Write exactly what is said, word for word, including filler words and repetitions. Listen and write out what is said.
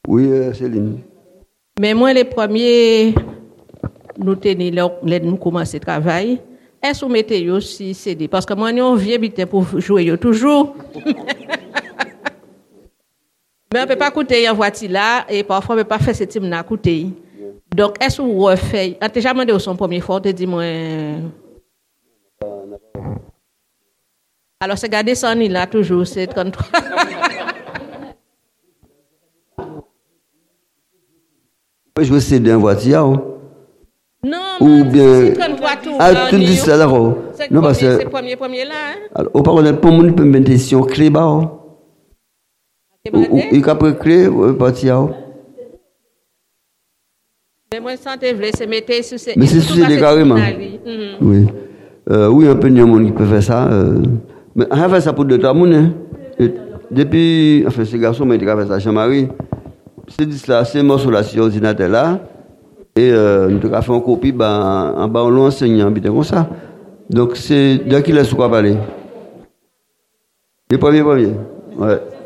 Oui, euh, Céline. Mais moi, les premiers, nous tenons, nous commençons le travail. Est-ce que vous mettez aussi C D? Parce que moi, nous, on vient pour jouer toujours. Mais on ne peut pas écouter en voiture là, et parfois on ne peut pas faire ce type d'écouter. Donc, est-ce que vous refaites? On t'a déjà demandé son premier fois, on te dit, moi. Alors, c'est garder ça, là, toujours, c'est trente-trois. Je veux C D en voiture. Non, ou bien. c'est trente-trois tours. Ah, tu dis ça, d'accord. Non, parce que. C'est le premier, premier là. Hein? Alors, au parole, pour moi, peut mettre sur clé bas. Il a pris clé, partir. Mais moi, sans te vouloir, c'est mettre sur ces. Mais c'est sur ces carrément. Mm-hmm. Oui. Euh, oui, un peu de monde qui peut faire ça. Euh, mais on a fait ça pour deux trois personnes. Depuis, enfin, ces garçons, mais ils ont fait ça, Jean-Marie. C'est dit ça, c'est morceau là sur l'ordinateur là. Et euh, nous avons fait une copie, ben, en bas, on l'enseigne, comme ça. Donc, c'est de qui laisse quoi parler. Les premiers premiers. Ouais.